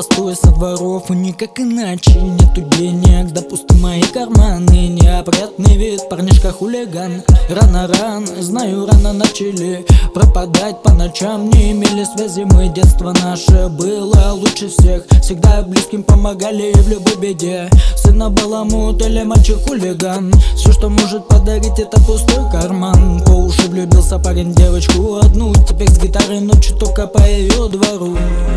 постой со дворов, и никак иначе. Нету денег, да пусты мои карманы. Неопрятный вид, парнишка хулиган. Рано, знаю, рано начали пропадать по ночам. Не имели связи мы, детство наше было лучше всех. Всегда близким помогали в любой беде. Сына баламут или мальчик хулиган. Все, что может подарить, это пустой карман. По уши влюбился парень в девочку одну. Теперь с гитарой ночью только по ее двору.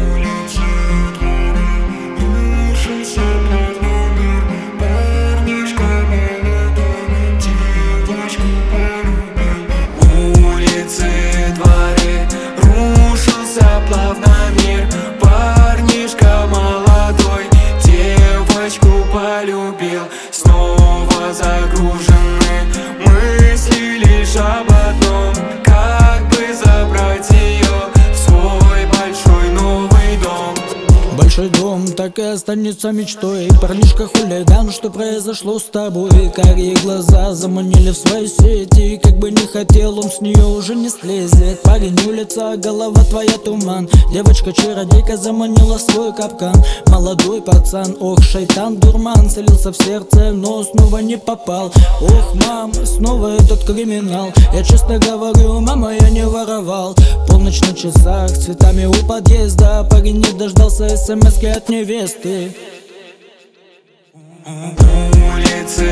Полюбил, снова загружены мысли лишь об одном: как бы забрать ее в свой большой новый дом. Большой дом так и останется мечтой. Парнишка хулиган, что произошло с тобой? Карие глаза заманили в свои сети. Как бы не хотел, он с нее уже не слезет. Парень улица, голова твоя туман. Девочка-чародейка заманила в свой капкан. Молодой пацан, ох, шайтан, дурман. Целился в сердце, но снова не попал. Ох, мам, снова этот криминал. Я честно говорю, мама, я не воровал. Полночь на часах, с цветами у подъезда. Парень не дождался смс-ки от невесты. Улицы